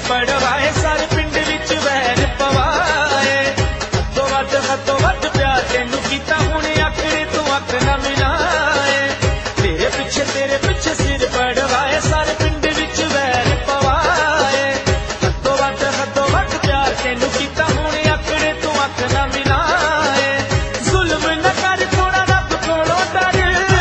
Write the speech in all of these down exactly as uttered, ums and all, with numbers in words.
पड़वाए सारे पिंड विच वैर पवाए हदों वध हदों वध प्यार तेनू कीता हुणे आखरे तू अख ना मिलाए तेरे पिछे तेरे पिछे सिर पड़वाए सारे पिंड विच वैर पवाए हदों वध हदों वध प्यार तेनू कीता हुणे आखरे तू अख ना मिलाए जुल्म न कर थोड़ा रब कोलों डर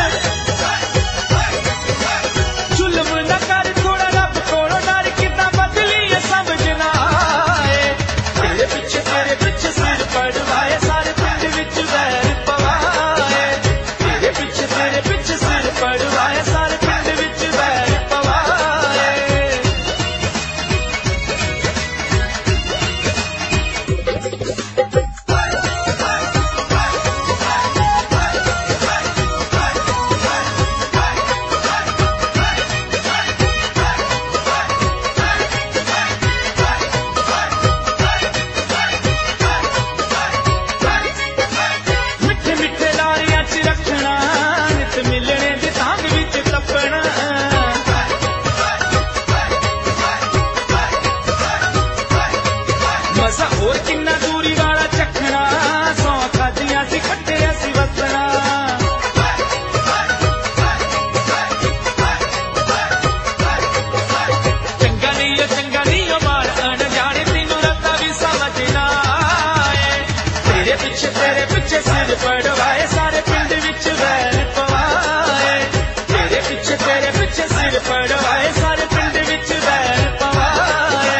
जुल्म न कर थोड़ा रब कोलों डर कितना बदली समझ ना आए तेरे पिछे तेरे पिछे सिर पड़वाए सारे पिंड विच वैर पवाए तेरे पिछे तेरे पिछे सिर पड़वाए सारे पिंड विच वैर पवाए मिठे मिठे लारियां च रखना नित मिलने दी तांग विच तपना मजा होर किन्ना दूरी वाला चखना सौ खादियां सी खट्टे असी वसना चंगा नहीं ओ चंगा नहीं ओ मार अनजाने तेनू रत्ता भी समझ ना आए तेरे पिछे तेरे पिछे सिर पड़वाए सारे पिंड विच वैर पवाए तेरे पिछे तेरे पिछे सिर पड़वाए सारे पिंड विच वैर पवाए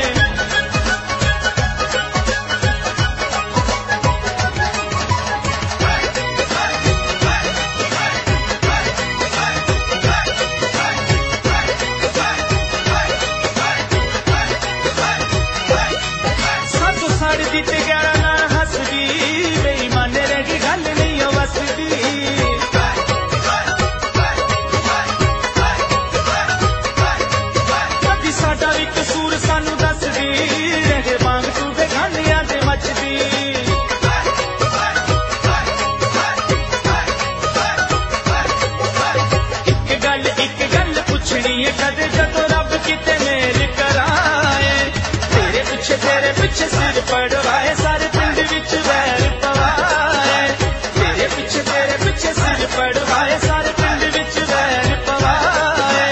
सातों सड़दी ते ग्यारह नाल हसदी बेईमाने रह गई गल नहीं ओ वसदी कदी साडा भी कसूर सानू दसदी रहे वांग तू बेगानियां ते मचदी एक गल एक गल पुछनी है कदे जदों रब किते मेल कराए तेरे पिछे तेरे पिछे सिर पड़वाए सारे पिंड विच वैर पवाए तेरे पिछे तेरे पिछे सिर पड़वाए सारे पिंड विच वैर पवाए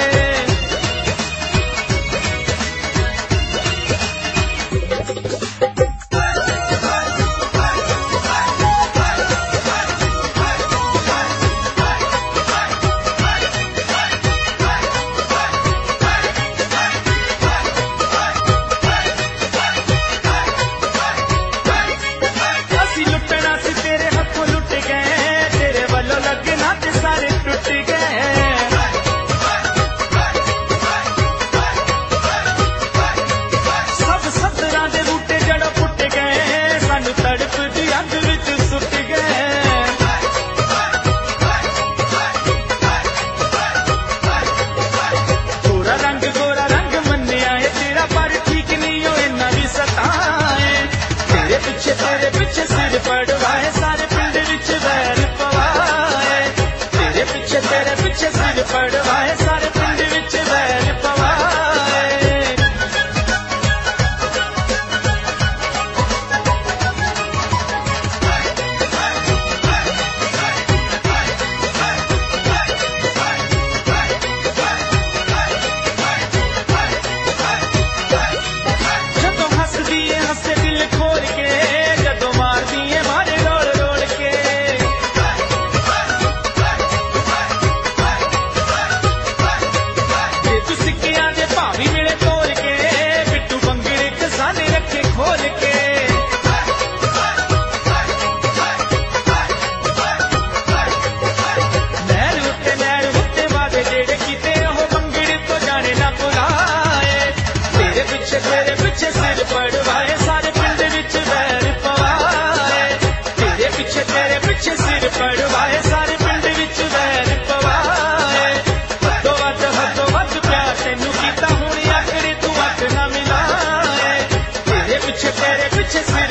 ਅਸੀਂ ਲੁੱਟਣਾ ਸੀ ਤੇਰੇ ਹੱਥੋਂ ਲੁੱਟ ਗਏ ਤੇਰੇ ਵੱਲੋਂ ਲੱਗਣਾ ਤੇ ਸਾਰੇ ਟੁੱਟ ਗਏ ਸਭ ਸੱਦਰਾਂ ਦੇ ਬੂਟੇ ਜੜੋਂ ਪੁੱਟ ਗਏ ਸਾਨੂੰ ਤੜਪ ਦੀ ਅੱਗ ਵਿੱਚ ਸੁੱਟ ਗਏ ਗੋਰਾ ਰੰਗ ਗੋਰਾ ਰੰਗ ਮੰਨਿਆ ਏ ਤੇਰਾ ਪਰ ਠੀਕ ਨਹੀਂ ਓ ਇੰਨਾ ਵੀ ਸਤਾਏ तेरे पिछे तेरे पिछे सिर पड़वाए सारे पिंड विच वैर पवाए तेरे पिछे तेरे पिछे सिर पड़वाए सारे पिंड विच वैर पवाए ਜਦੋਂ ਹੱਸਦੀ ਏ ਹੱਸੇ ਦਿਲ ਖੋਲ ਕੇ ਜਦੋਂ ਮਾਰਦੀ ਏ ਮਾਰੇ ਰੋਲ ਰੋਲ ਕੇ ਜੇ ਤੂੰ ਸਿੱਕਿਆਂ ਦੇ ਭਾਵੀ ਮਿਲੇ ਤੋਲ ਕੇ ਬਿੱਟੂ ਬੰਗੜੇ ਖਜ਼ਾਨੇ ਰੱਖੇ ਖੋਲ ਕੇ ਨਹਿਰ ਉੱਤੇ ਨਹਿਰ ਉੱਤੇ ਵਾਦੇ ਜਿਹੜੇ ਕੀਤੇ ਉਹ ਬੰਗੜੇ ਤੋਂ ਜਾਣੇ ਨਾ ਭੁਲਾਏ तेरे पिछे तेरे पिछे सिर पड़वाए सारे पिंड विच वैर पवाए तेरे पिछे तेरे पिछे सिर पड़वाए सारे पिंड विच वैर पवाए हदों वध हदों वध प्यार तेनू कीता हुणे आखरे तू अख ना मिलाए तेरे पिछे तेरे पिछे सिर